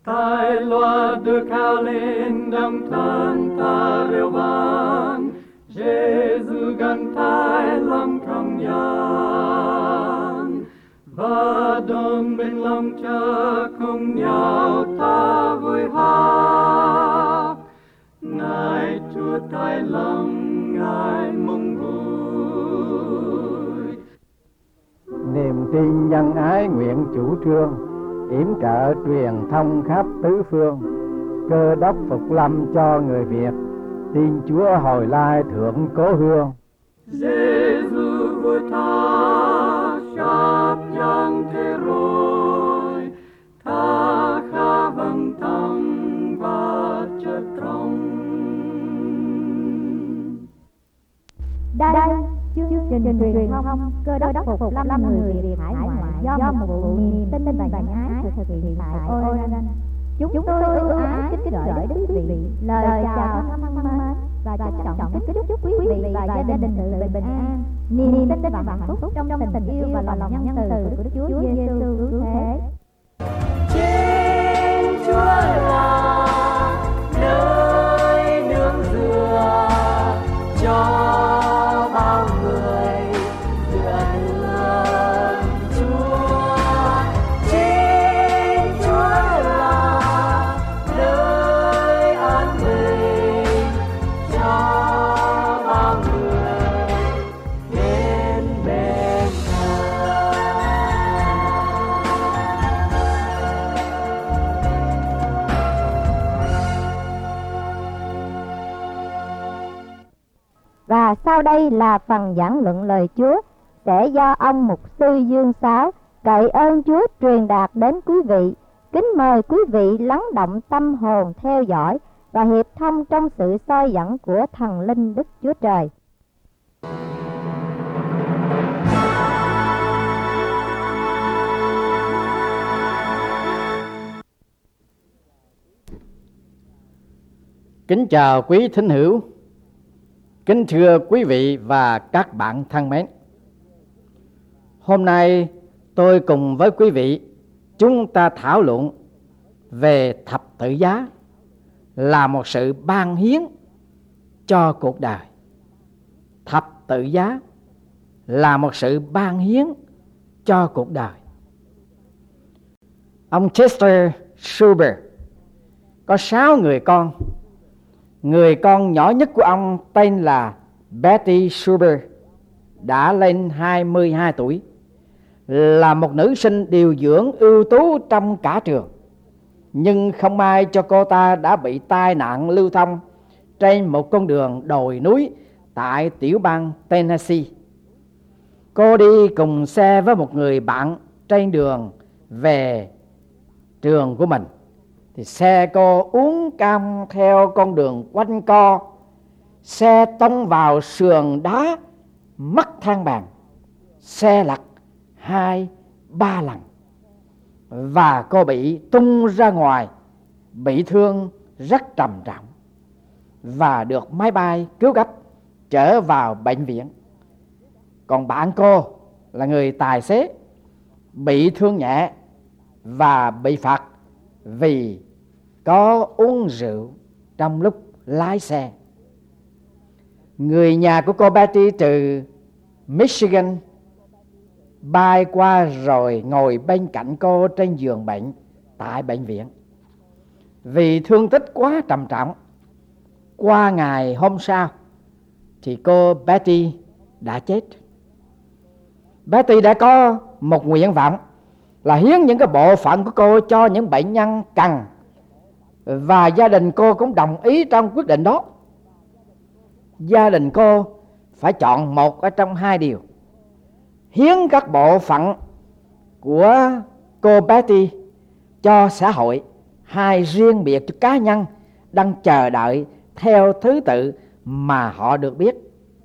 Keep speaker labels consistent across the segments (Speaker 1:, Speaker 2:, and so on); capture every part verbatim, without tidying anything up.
Speaker 1: Tai loa được cao lên đồng thân ta reo vang, Giêsu gần tai lòng trong gian, và đồng bên lòng cha cùng nhau ta vui hát. Ngài Chúa tai lòng, Ngài mong vui.
Speaker 2: Niềm tin nhân ái nguyện chủ trương, yểm trợ truyền thông khắp tứ phương. Cơ đốc phục lâm cho người Việt, tin Chúa hồi lai thượng cố hương.
Speaker 1: Giêsu vui tha khắp nhân thế rồi, tha khá vâng tâm và chất trong.
Speaker 3: Đây chương trình truyền thông Cơ đốc phục lâm người Việt hải ngoại do một vụ niềm tin và nhân ái thực hiện tại Oregon. Chúng tôi ưu ái kính gửi đến quý vị lời chào thân mến và trân trọng kính chúc quý vị và gia đình sự bình an, niềm tin và hạnh phúc trong tình yêu và lòng nhân từ của Đức Chúa Giêsu cứu thế.
Speaker 1: Trên Chúa là nơi nương dựa cho bao người dựa nương Chúa. Trên Chúa là nơi an bình cho bao người đến bên Ngài.
Speaker 3: Và sau đây là phần giảng luận lời Chúa sẽ do ông mục sư Dương Sáo cậy ơn Chúa truyền đạt đến quý vị. Kính mời quý vị lắng động tâm hồn theo dõi và hiệp thông trong sự soi dẫn của thần linh Đức Chúa Trời.
Speaker 2: Kính chào quý thính hữu, kính thưa quý vị và các bạn thân mến. Hôm nay tôi cùng với quý vị chúng ta thảo luận về thập tự giá là một sự ban hiến cho cuộc đời. Thập tự giá là một sự ban hiến cho cuộc đời. Ông Chester Schubert có sáu người con. Người con nhỏ nhất của ông tên là Betty Schubert, đã lên hai mươi hai tuổi, là một nữ sinh điều dưỡng ưu tú trong cả trường. Nhưng không may cho cô ta đã bị tai nạn lưu thông trên một con đường đồi núi tại tiểu bang Tennessee. Cô đi cùng xe với một người bạn trên đường về trường của mình, thì xe cô uốn cong theo con đường quanh co. Xe tông vào sườn đá mất thang bằng. Xe lật hai ba lần và cô bị tung ra ngoài, bị thương rất trầm trọng và được máy bay cứu gấp trở vào bệnh viện. Còn bạn cô là người tài xế bị thương nhẹ và bị phạt vì có uống rượu trong lúc lái xe. Người nhà của cô Betty từ Michigan bay qua rồi ngồi bên cạnh cô trên giường bệnh tại bệnh viện. Vì thương tích quá trầm trọng, qua ngày hôm sau thì cô Betty đã chết. Betty đã có một nguyện vọng là hiến những cái bộ phận của cô cho những bệnh nhân cần, và gia đình cô cũng đồng ý trong quyết định đó. Gia đình cô phải chọn một ở trong hai điều: hiến các bộ phận của cô Betty cho xã hội, hay riêng biệt cho cá nhân đang chờ đợi theo thứ tự mà họ được biết.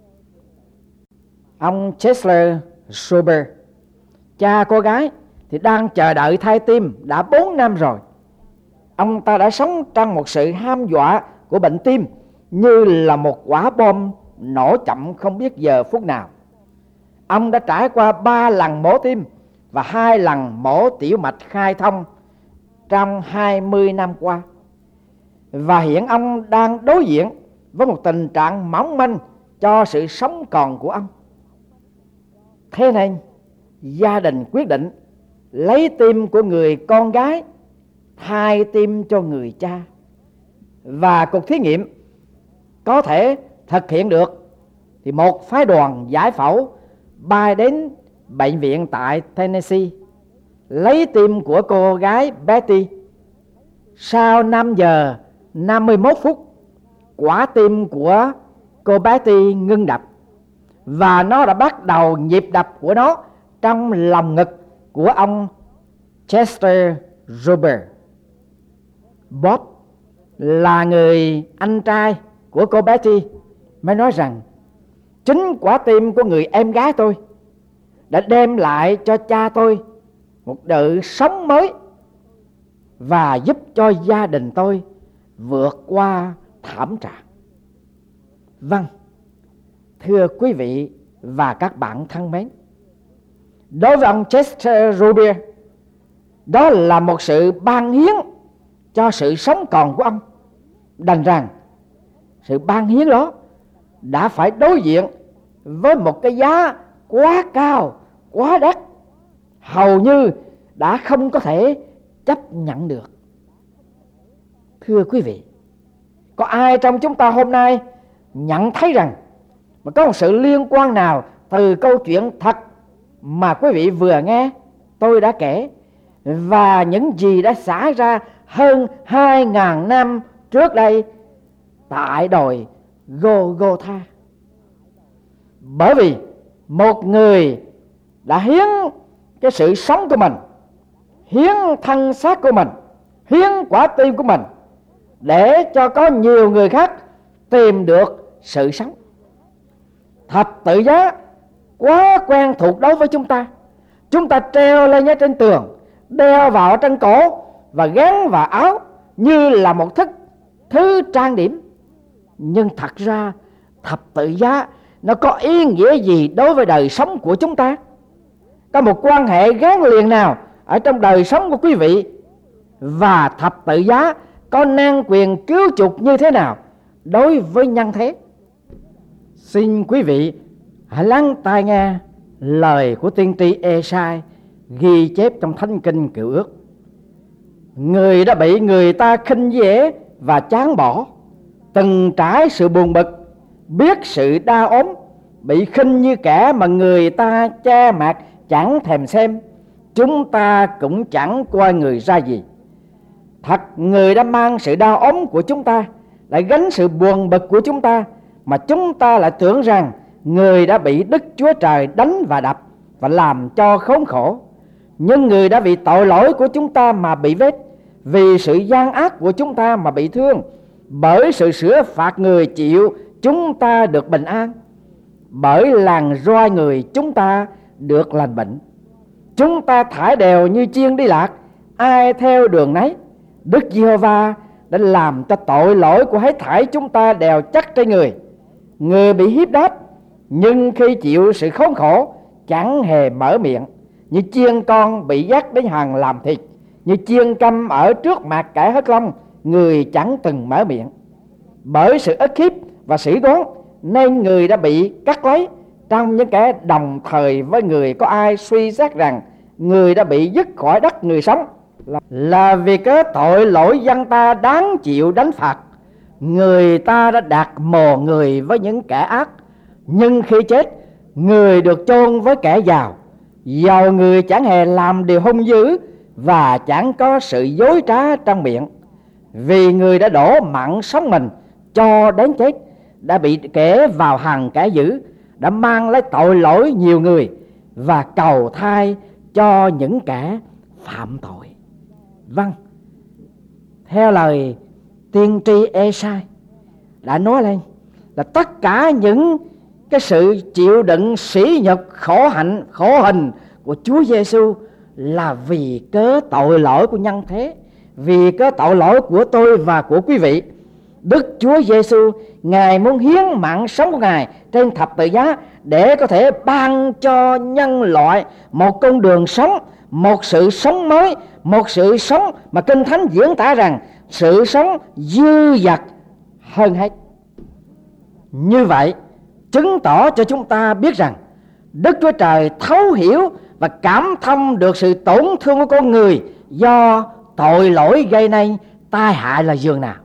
Speaker 2: Ông Chester Schubert, cha cô gái, thì đang chờ đợi thai tim đã bốn năm rồi. Ông ta đã sống trong một sự ham dọa của bệnh tim, như là một quả bom nổ chậm không biết giờ phút nào. Ông đã trải qua ba lần mổ tim và hai lần mổ tiểu mạch khai thông trong hai mươi năm qua. Và hiện ông đang đối diện với một tình trạng mỏng manh cho sự sống còn của ông. Thế nên gia đình quyết định lấy tim của người con gái thay tim cho người cha. Và cuộc thí nghiệm có thể thực hiện được thì một phái đoàn giải phẫu bay đến bệnh viện tại Tennessee lấy tim của cô gái Betty. Sau năm giờ năm mươi mốt phút, quả tim của cô Betty ngưng đập và nó đã bắt đầu nhịp đập của nó trong lòng ngực của ông Chester Ruber. Bob là người anh trai của cô Betty mới nói rằng chính quả tim của người em gái tôi đã đem lại cho cha tôi một đời sống mới và giúp cho gia đình tôi vượt qua thảm trạng. Vâng, thưa quý vị và các bạn thân mến, đối với ông Chester Ruber, đó là một sự ban hiến cho sự sống còn của ông. Đành rằng sự ban hiến đó đã phải đối diện với một cái giá quá cao, quá đắt, hầu như đã không có thể chấp nhận được. Thưa quý vị, có ai trong chúng ta hôm nay nhận thấy rằng mà có một sự liên quan nào từ câu chuyện thật mà quý vị vừa nghe tôi đã kể và những gì đã xảy ra hơn hai ngàn năm trước đây tại đồi Golgotha? Bởi vì một người đã hiến cái sự sống của mình, hiến thân xác của mình, hiến quả tim của mình để cho có nhiều người khác tìm được sự sống. Thập tự giá quá quen thuộc đối với chúng ta. Chúng ta treo lên trên tường, đeo vào trên cổ và gắn vào áo như là một thức thứ trang điểm. Nhưng thật ra thập tự giá nó có ý nghĩa gì đối với đời sống của chúng ta? Có một quan hệ gắn liền nào ở trong đời sống của quý vị? Và thập tự giá có năng quyền cứu chuộc như thế nào đối với nhân thế? Xin quý vị hãy lắng tai nghe lời của tiên tri Ê-sai ghi chép trong Thánh Kinh Cựu Ước. Người đã bị người ta khinh dễ và chán bỏ, từng trải sự buồn bực, biết sự đa ốm, bị khinh như kẻ mà người ta che mặt chẳng thèm xem. Chúng ta cũng chẳng coi người ra gì. Thật, người đã mang sự đau ốm của chúng ta, lại gánh sự buồn bực của chúng ta, mà chúng ta lại tưởng rằng người đã bị Đức Chúa Trời đánh và đập và làm cho khốn khổ. Nhưng người đã vì tội lỗi của chúng ta mà bị vết, vì sự gian ác của chúng ta mà bị thương. Bởi sự sửa phạt người chịu, chúng ta được bình an. Bởi làn roi người chúng ta được lành bệnh. Chúng ta thải đều như chiên đi lạc, ai theo đường nấy. Đức Giê-hô-va đã làm cho tội lỗi của hết thảy chúng ta đều chắc trên người. Người bị hiếp đáp, nhưng khi chịu sự khốn khổ chẳng hề mở miệng. Như chiên con bị dắt đến hàng làm thịt, như chiên câm ở trước mặt kẻ hất long, người chẳng từng mở miệng. Bởi sự ức hiếp và sĩ đoán nên người đã bị cắt lấy. Trong những kẻ đồng thời với người có ai suy xét rằng người đã bị dứt khỏi đất người sống, là, là vì cái tội lỗi dân ta đáng chịu đánh phạt. Người ta đã đặt mồ người với những kẻ ác, nhưng khi chết, người được chôn với kẻ giàu. Giàu người chẳng hề làm điều hung dữ và chẳng có sự dối trá trong miệng. Vì người đã đổ mạng sống mình cho đến chết, đã bị kể vào hàng kẻ dữ, đã mang lấy tội lỗi nhiều người và cầu thai cho những kẻ phạm tội. Vâng, theo lời tiên tri Ê-sai đã nói lên là tất cả những cái sự chịu đựng sỉ nhục, khổ hạnh, khổ hình của Chúa Giêsu là vì cớ tội lỗi của nhân thế, vì cớ tội lỗi của tôi và của quý vị. Đức Chúa Giêsu, Ngài muốn hiến mạng sống của Ngài trên thập tự giá để có thể ban cho nhân loại một con đường sống, một sự sống mới, một sự sống mà Kinh Thánh diễn tả rằng sự sống dư dật hơn hết. Như vậy chứng tỏ cho chúng ta biết rằng Đức Chúa Trời thấu hiểu và cảm thông được sự tổn thương của con người do tội lỗi gây nên tai hại là dường nào.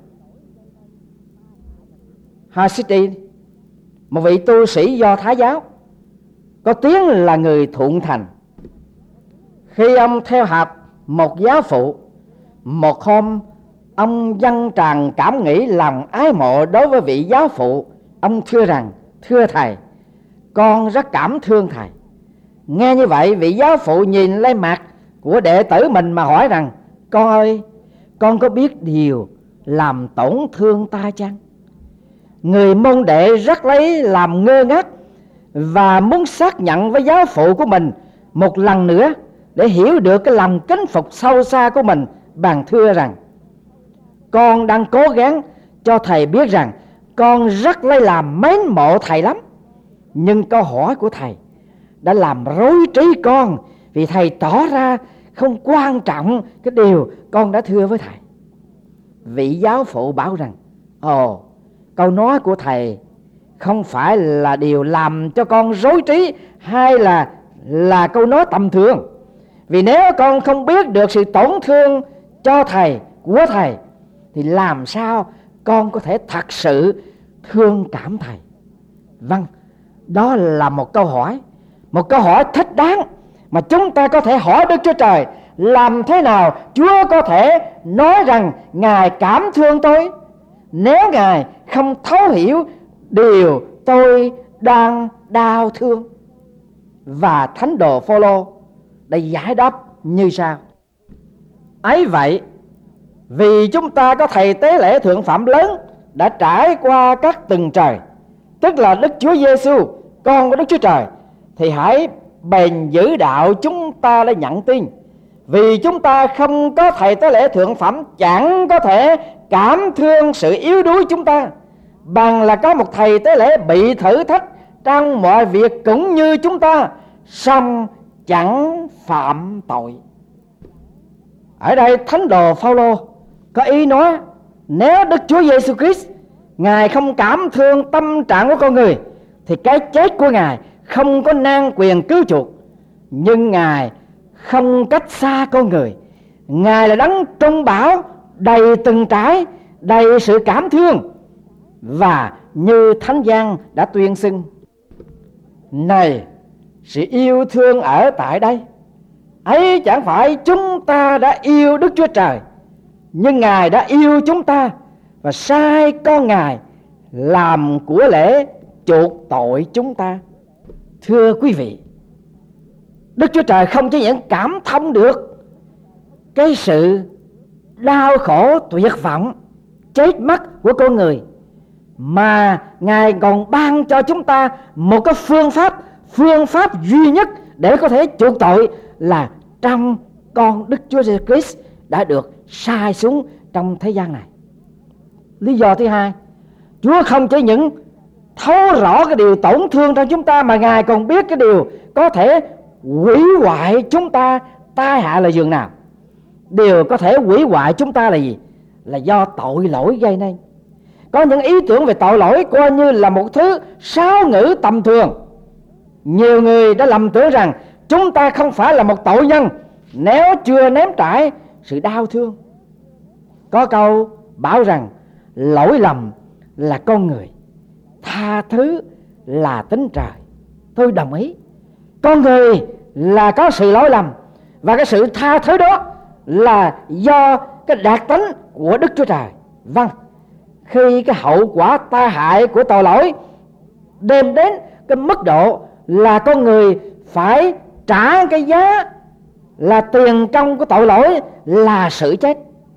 Speaker 2: Hasidim, một vị tu sĩ Do Thái giáo có tiếng là người thuận thành, khi ông theo học một giáo phụ, một hôm ông dâng tràn cảm nghĩ lòng ái mộ đối với vị giáo phụ. Ông thưa rằng: thưa thầy, con rất cảm thương thầy. Nghe như vậy, vị giáo phụ nhìn lên mặt của đệ tử mình mà hỏi rằng: con ơi, con có biết điều làm tổn thương ta chăng? Người môn đệ rất lấy làm ngơ ngác và muốn xác nhận với giáo phụ của mình một lần nữa để hiểu được cái lòng kính phục sâu xa của mình. Bèn thưa rằng: con đang cố gắng cho thầy biết rằng con rất lấy làm mến mộ thầy lắm. Nhưng câu hỏi của thầy đã làm rối trí con, vì thầy tỏ ra không quan trọng cái điều con đã thưa với thầy. Vị giáo phụ bảo rằng: ồ, câu nói của thầy không phải là điều làm cho con rối trí, hay là là câu nói tầm thường. Vì nếu con không biết được sự tổn thương cho thầy của thầy, thì làm sao con có thể thật sự thương cảm thầy? Vâng, đó là một câu hỏi, một câu hỏi thích đáng mà chúng ta có thể hỏi Đức Chúa Trời. Làm thế nào Chúa có thể nói rằng Ngài cảm thương tôi, nếu Ngài không thấu hiểu điều tôi đang đau thương? Và thánh đồ Phôlô đã giải đáp như sau: ấy vậy, vì chúng ta có thầy tế lễ thượng phẩm lớn đã trải qua các tầng trời, tức là Đức Chúa Giêsu, con của Đức Chúa Trời, thì hãy bền giữ đạo chúng ta để nhận tin. Vì chúng ta không có thầy tế lễ thượng phẩm chẳng có thể cảm thương sự yếu đuối chúng ta, bằng là có một thầy tế lễ bị thử thách trong mọi việc cũng như chúng ta, song chẳng phạm tội. Ở đây thánh đồ Phao-lô có ý nói, nếu Đức Chúa Giêsu Christ Ngài không cảm thương tâm trạng của con người, thì cái chết của Ngài không có nan quyền cứu chuộc. Nhưng Ngài không cách xa con người. Ngài là đấng trung bảo, đầy từng trải, đầy sự cảm thương. Và như Thánh Giăng đã tuyên xưng: này, sự yêu thương ở tại đây, ấy chẳng phải chúng ta đã yêu Đức Chúa Trời, nhưng Ngài đã yêu chúng ta và sai con Ngài làm của lễ chuộc tội chúng ta. Thưa quý vị, Đức Chúa Trời không chỉ những cảm thông được cái sự đau khổ, tuyệt vọng, chết mất của con người, mà Ngài còn ban cho chúng ta một cái phương pháp, phương pháp duy nhất để có thể chuộc tội, là trong con Đức Chúa Giêsu Christ đã được sai xuống trong thế gian này. Lý do thứ hai, Chúa không chỉ những thấu rõ cái điều tổn thương trong chúng ta, mà Ngài còn biết cái điều có thể hủy hoại chúng ta tai hại là dường nào. Điều có thể hủy hoại chúng ta là gì? Là do tội lỗi gây nên. Có những ý tưởng về tội lỗi coi như là một thứ sáo ngữ tầm thường. Nhiều người đã lầm tưởng rằng chúng ta không phải là một tội nhân nếu chưa nếm trải sự đau thương. Có câu bảo rằng lỗi lầm là con người, tha thứ là tính trời. Tôi đồng ý. Con người là có sự lỗi lầm, và cái sự tha thứ đó là do cái đặc tính của Đức Chúa Trời. Vâng, khi cái hậu quả tai hại của tội lỗi đem đến cái mức độ là con người phải trả cái giá là tiền công của tội lỗi là sự chết.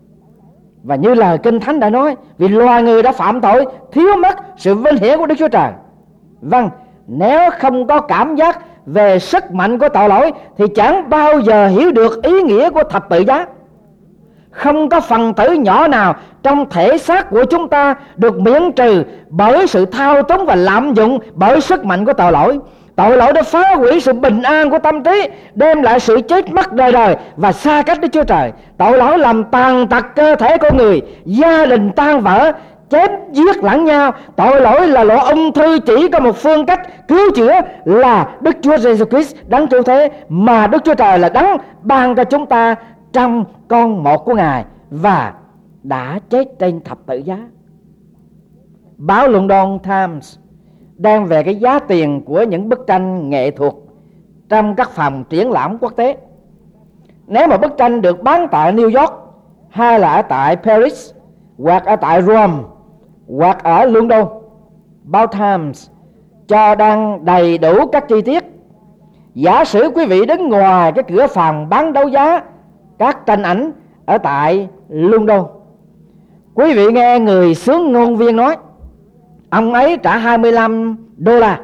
Speaker 2: Và như lời Kinh Thánh đã nói, vì loài người đã phạm tội, thiếu mất sự vinh hiển của Đức Chúa Trời. Vâng, nếu không có cảm giác về sức mạnh của tội lỗi thì chẳng bao giờ hiểu được ý nghĩa của thập tự giá. Không có phần tử nhỏ nào trong thể xác của chúng ta được miễn trừ bởi sự thao túng và lạm dụng bởi sức mạnh của tội lỗi. Tội lỗi đã phá hủy sự bình an của tâm trí, đem lại sự chết mất đời đời và xa cách Đức Chúa Trời. Tội lỗi làm tàn tật cơ thể con người, gia đình tan vỡ, chém giết lẫn nhau. Tội lỗi là loại ung thư, chỉ có một phương cách cứu chữa là Đức Chúa Jesus Christ đấng cứu thế, mà Đức Chúa Trời là đấng ban cho chúng ta trong con một của Ngài và đã chết trên thập tự giá. Báo London Times đang về cái giá tiền của những bức tranh nghệ thuật trong các phòng triển lãm quốc tế. Nếu mà bức tranh được bán tại New York, hay là ở tại Paris, hoặc ở tại Rome, hoặc ở London, báo Times cho đang đầy đủ các chi tiết. Giả sử quý vị đứng ngoài cái cửa phòng bán đấu giá các tranh ảnh ở tại London, quý vị nghe người xướng ngôn viên nói ông ấy trả hai mươi lăm đô la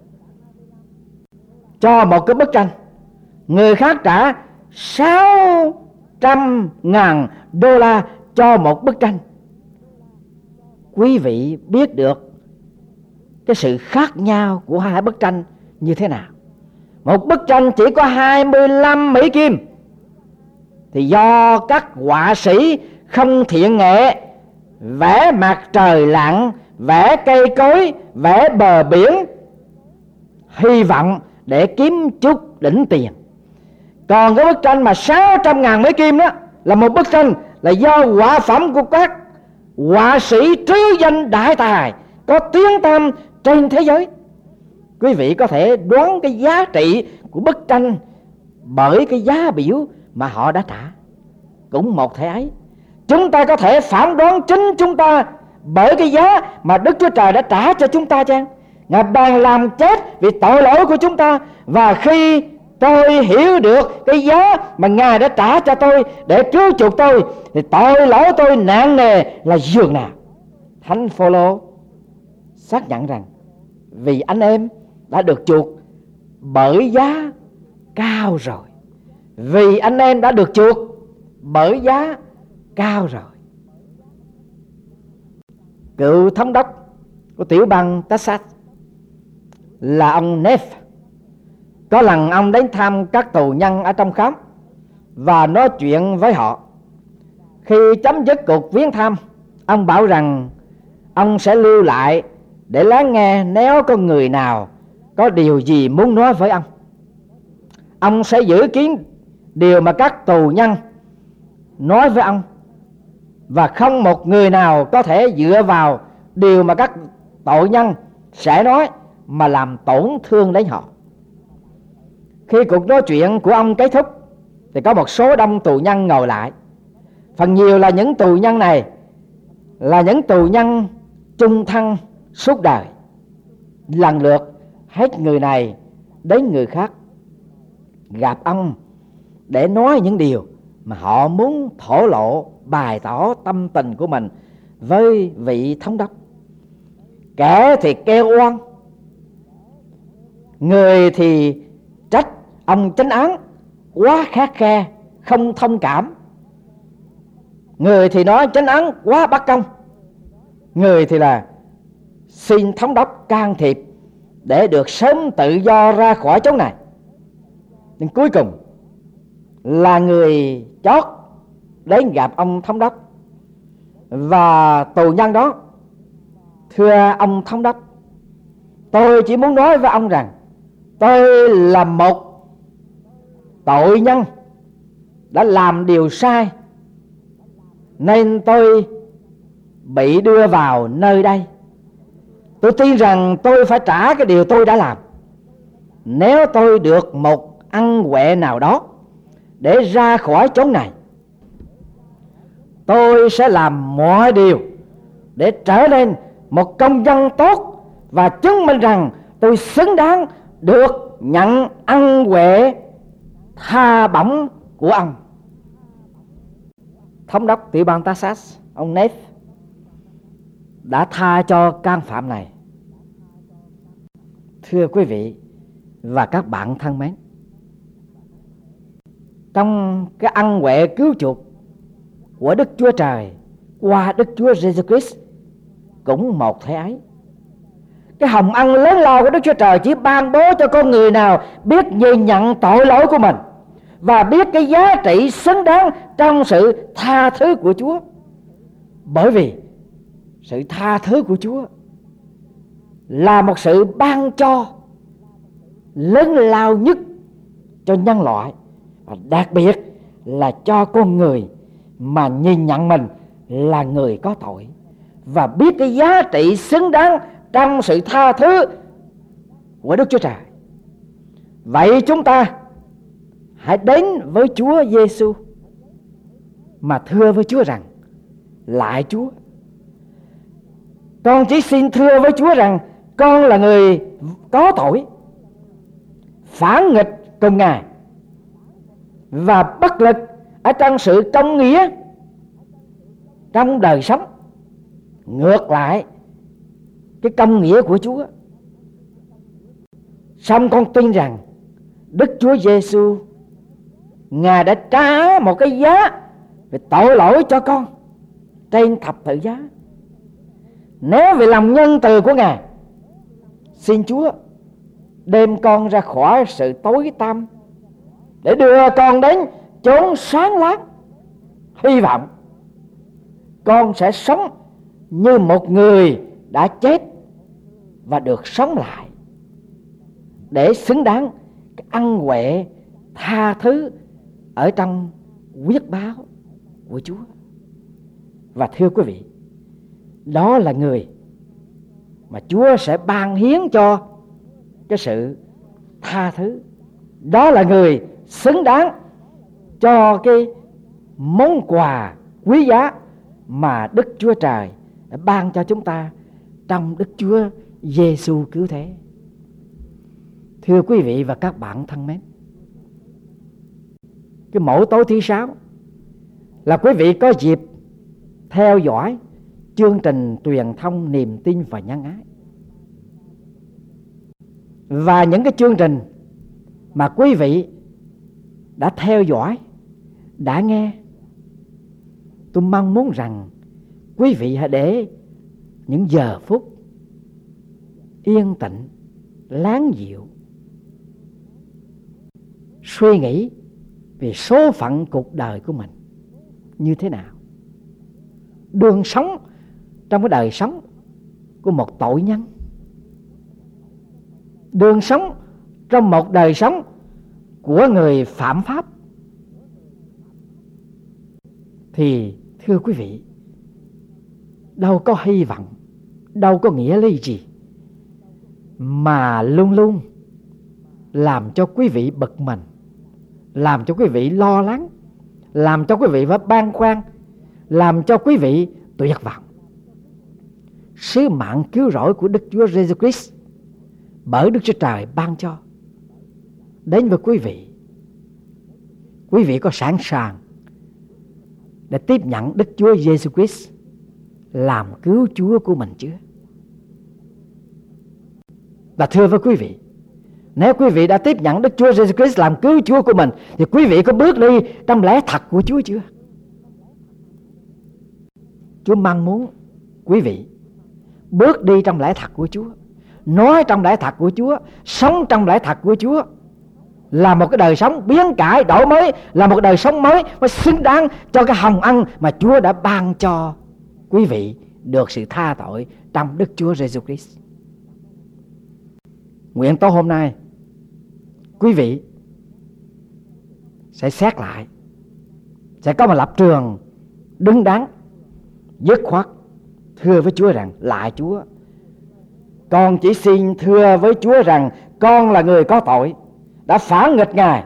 Speaker 2: cho một cái bức tranh, người khác trả sáu trăm ngàn đô la cho một bức tranh. Quý vị biết được cái sự khác nhau của hai bức tranh như thế nào. Một bức tranh chỉ có hai mươi lăm Mỹ Kim thì do các họa sĩ không thiện nghệ vẽ mặt trời lặn, vẽ cây cối, vẽ bờ biển, hy vọng để kiếm chút đỉnh tiền. Còn cái bức tranh mà sáu trăm ngàn Mỹ Kim đó là một bức tranh là do họa phẩm của các họa sĩ trứ danh đại tài có tiếng tăm trên thế giới. Quý vị có thể đoán cái giá trị của bức tranh bởi cái giá biểu mà họ đã trả. Cũng một thể ấy, chúng ta có thể phán đoán chính chúng ta bởi cái giá mà Đức Chúa Trời đã trả cho chúng ta chăng? Ngài ban làm chết vì tội lỗi của chúng ta, và khi tôi hiểu được cái giá mà Ngài đã trả cho tôi để cứu chuộc tôi thì tội lỗi tôi nặng nề là giường nào. Thánh Phaolô xác nhận rằng vì anh em đã được chuộc bởi giá cao rồi. Vì anh em đã được chuộc bởi giá cao rồi. Cựu thống đốc của tiểu bang Texas là ông Neff, có lần ông đến thăm các tù nhân ở trong khám và nói chuyện với họ. Khi chấm dứt cuộc viếng thăm, ông bảo rằng ông sẽ lưu lại để lắng nghe nếu có người nào có điều gì muốn nói với ông. Ông sẽ giữ kín điều mà các tù nhân nói với ông, và không một người nào có thể dựa vào điều mà các tội nhân sẽ nói mà làm tổn thương đến họ. Khi cuộc nói chuyện của ông kết thúc thì có một số đông tù nhân ngồi lại. Phần nhiều là những tù nhân này là những tù nhân chung thân suốt đời, lần lượt hết người này đến người khác gặp ông để nói những điều mà họ muốn thổ lộ, bày tỏ tâm tình của mình với vị thống đốc. Kẻ thì kêu oan, người thì trách ông chánh án quá khắt khe, không thông cảm. Người thì nói chánh án quá bất công, người thì là xin thống đốc can thiệp để được sớm tự do ra khỏi chỗ này. Nhưng cuối cùng là người chót đến gặp ông thống đốc, và tù nhân đó: thưa ông thống đốc, tôi chỉ muốn nói với ông rằng tôi là một tội nhân đã làm điều sai, nên tôi bị đưa vào nơi đây. Tôi tin rằng tôi phải trả cái điều tôi đã làm. Nếu tôi được một ân huệ nào đó để ra khỏi chốn này, tôi sẽ làm mọi điều để trở nên một công dân tốt và chứng minh rằng tôi xứng đáng được nhận ân huệ tha bổng của ông. Thống đốc tiểu bang Texas, ông Neff, đã tha cho can phạm này. Thưa quý vị và các bạn thân mến, trong cái ân huệ cứu chuộc của Đức Chúa Trời qua Đức Chúa Jesus Christ cũng một thế ấy. Cái hồng ân lớn lao của Đức Chúa Trời chỉ ban bố cho con người nào biết nhìn nhận tội lỗi của mình và biết cái giá trị xứng đáng trong sự tha thứ của Chúa. Bởi vì sự tha thứ của Chúa là một sự ban cho lớn lao nhất cho nhân loại, và đặc biệt là cho con người mà nhìn nhận mình là người có tội và biết cái giá trị xứng đáng trong sự tha thứ của Đức Chúa Trời. Vậy chúng ta hãy đến với Chúa Giêsu mà thưa với Chúa rằng: Lạy Chúa, con chỉ xin thưa với Chúa rằng con là người có tội, phản nghịch cùng Ngài và bất lực ở trong sự công nghĩa trong đời sống, ngược lại cái công nghĩa của Chúa. Song con tin rằng Đức Chúa Giêsu, Ngài đã trả một cái giá về tội lỗi cho con trên thập tự giá. Nếu vì lòng nhân từ của Ngài, xin Chúa đem con ra khỏi sự tối tăm để đưa con đến chốn sáng láng. Hy vọng con sẽ sống như một người đã chết và được sống lại, để xứng đáng cái ân huệ tha thứ ở trong quyết báo của Chúa. Và thưa quý vị, đó là người mà Chúa sẽ ban hiến cho cái sự tha thứ. Đó là người xứng đáng cho cái món quà quý giá mà Đức Chúa Trời đã ban cho chúng ta trong Đức Chúa Giêsu cứu thế. Thưa quý vị và các bạn thân mến, cái mẫu tối thứ sáu là quý vị có dịp theo dõi chương trình truyền thông niềm tin và nhân ái. Và những cái chương trình mà quý vị đã theo dõi, đã nghe, tôi mong muốn rằng quý vị hãy để những giờ phút yên tĩnh, lắng dịu, suy nghĩ về số phận cuộc đời của mình như thế nào. Đường sống trong cái đời sống của một tội nhân, đường sống trong một đời sống của người phạm pháp, thì thưa quý vị, đâu có hy vọng, đâu có nghĩa lý gì mà luôn luôn làm cho quý vị bực mình, làm cho quý vị lo lắng, làm cho quý vị phải băn khoăn, làm cho quý vị tuyệt vọng. Sứ mạng cứu rỗi của Đức Chúa Giêsu Christ bởi Đức Chúa Trời ban cho đến với quý vị, quý vị có sẵn sàng để tiếp nhận Đức Chúa Giêsu Christ làm cứu Chúa của mình chưa? Và thưa với quý vị, nếu quý vị đã tiếp nhận Đức Chúa Giêsu Christ làm cứu Chúa của mình, thì quý vị có bước đi trong lẽ thật của Chúa chưa? Chúa mong muốn quý vị bước đi trong lẽ thật của Chúa, nói trong lẽ thật của Chúa, sống trong lẽ thật của Chúa, là một cái đời sống biến cải, đổi mới, là một đời sống mới và xứng đáng cho cái hồng ân mà Chúa đã ban cho quý vị được sự tha tội trong Đức Chúa Giêsu Christ. Nguyện tối hôm nay quý vị sẽ xét lại, sẽ có một lập trường đứng đắn, dứt khoát thưa với Chúa rằng: Lạy Chúa, con chỉ xin thưa với Chúa rằng con là người có tội, đã phản nghịch Ngài,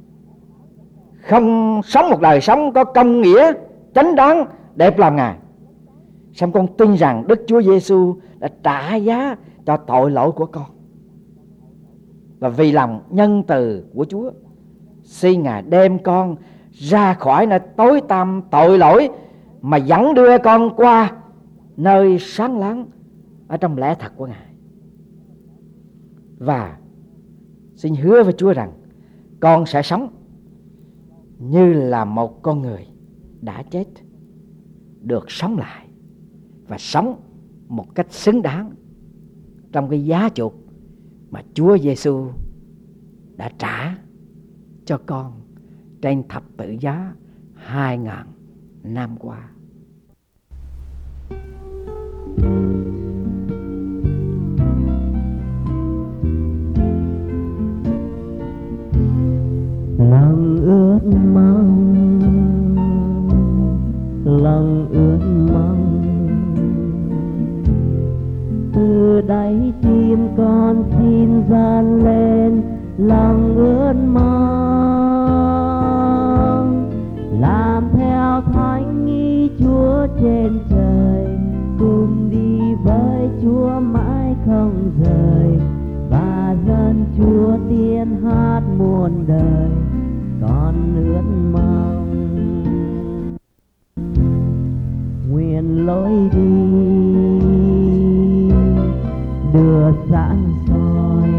Speaker 2: không sống một đời sống có công nghĩa, chánh đáng, đẹp làm Ngài. Xong con tin rằng Đức Chúa Giêsu đã trả giá cho tội lỗi của con. Và vì lòng nhân từ của Chúa, xin Ngài đem con ra khỏi nơi tối tăm tội lỗi mà dẫn đưa con qua nơi sáng láng ở trong lẽ thật của Ngài. Và xin hứa với Chúa rằng con sẽ sống như là một con người đã chết, được sống lại và sống một cách xứng đáng trong cái giá chuộc mà Chúa Giêsu đã trả cho con trên thập tự giá hai ngàn năm qua.
Speaker 4: Lòng ước mong, lòng ước mong, từ đáy tim con xin dâng lên lòng ước mong, làm theo thánh ý Chúa trên trời, cùng đi với Chúa mãi không rời, và dân Chúa tiên hát muôn đời. Con ước mong nguyện lối đi đưa sáng soi,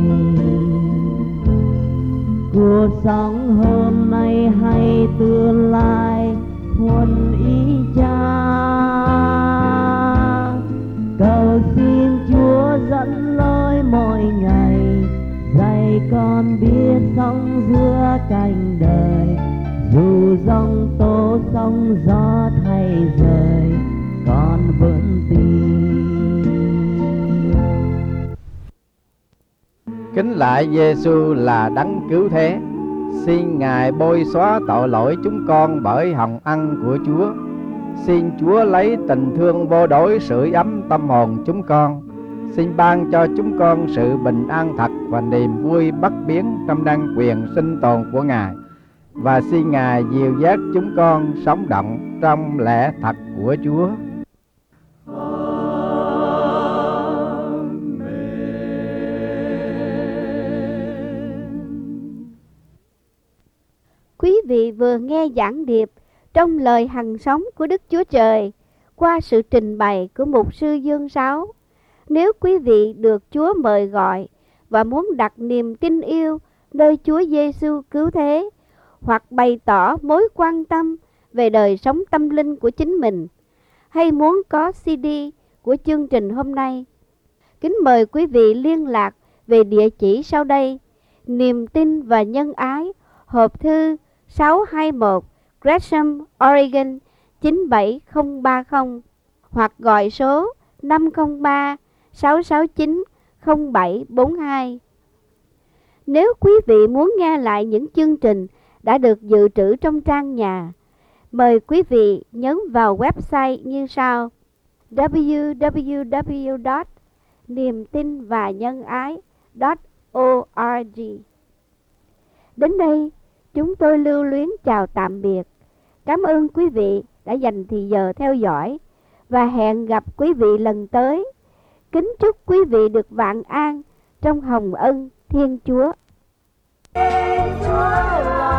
Speaker 4: cuộc sống hôm nay hay tương lai thuận ý Cha. Cầu xin Chúa dẫn lối mỗi ngày, dạy con biết sống giữa cảnh đời, dù giông tố sóng gió thay rời, con vẫn tin.
Speaker 2: Kính lạy Giêsu là đấng cứu thế, xin Ngài bôi xóa tội lỗi chúng con bởi hồng ân của Chúa. Xin Chúa lấy tình thương vô đối sưởi ấm tâm hồn chúng con. Xin ban cho chúng con sự bình an thật và niềm vui bất biến trong năng quyền sinh tồn của Ngài. Và xin Ngài dìu dắt chúng con sống động trong lẽ thật của Chúa.
Speaker 5: Quý vị vừa nghe giảng điệp trong lời hằng sống của Đức Chúa Trời qua sự trình bày của mục sư Dương Sáu. Nếu quý vị được Chúa mời gọi và muốn đặt niềm tin yêu nơi Chúa Giêsu cứu thế, hoặc bày tỏ mối quan tâm về đời sống tâm linh của chính mình, hay muốn có xê đê của chương trình hôm nay, kính mời quý vị liên lạc về địa chỉ sau đây: Niềm tin và nhân ái, hộp thư sáu hai mốt Gresham, Oregon chín bảy không ba không, hoặc gọi số năm không ba sáu sáu chín không bảy bốn hai. Nếu quý vị muốn nghe lại những chương trình đã được dự trữ trong trang nhà, mời quý vị nhấn vào website như sau: w w w chấm niềm tin và nhân ái chấm org. Đến đây, chúng tôi lưu luyến chào tạm biệt. Cảm ơn quý vị đã dành thời giờ theo dõi và hẹn gặp quý vị lần tới. Kính chúc quý vị được vạn an trong hồng ân Thiên Chúa. Thiên Chúa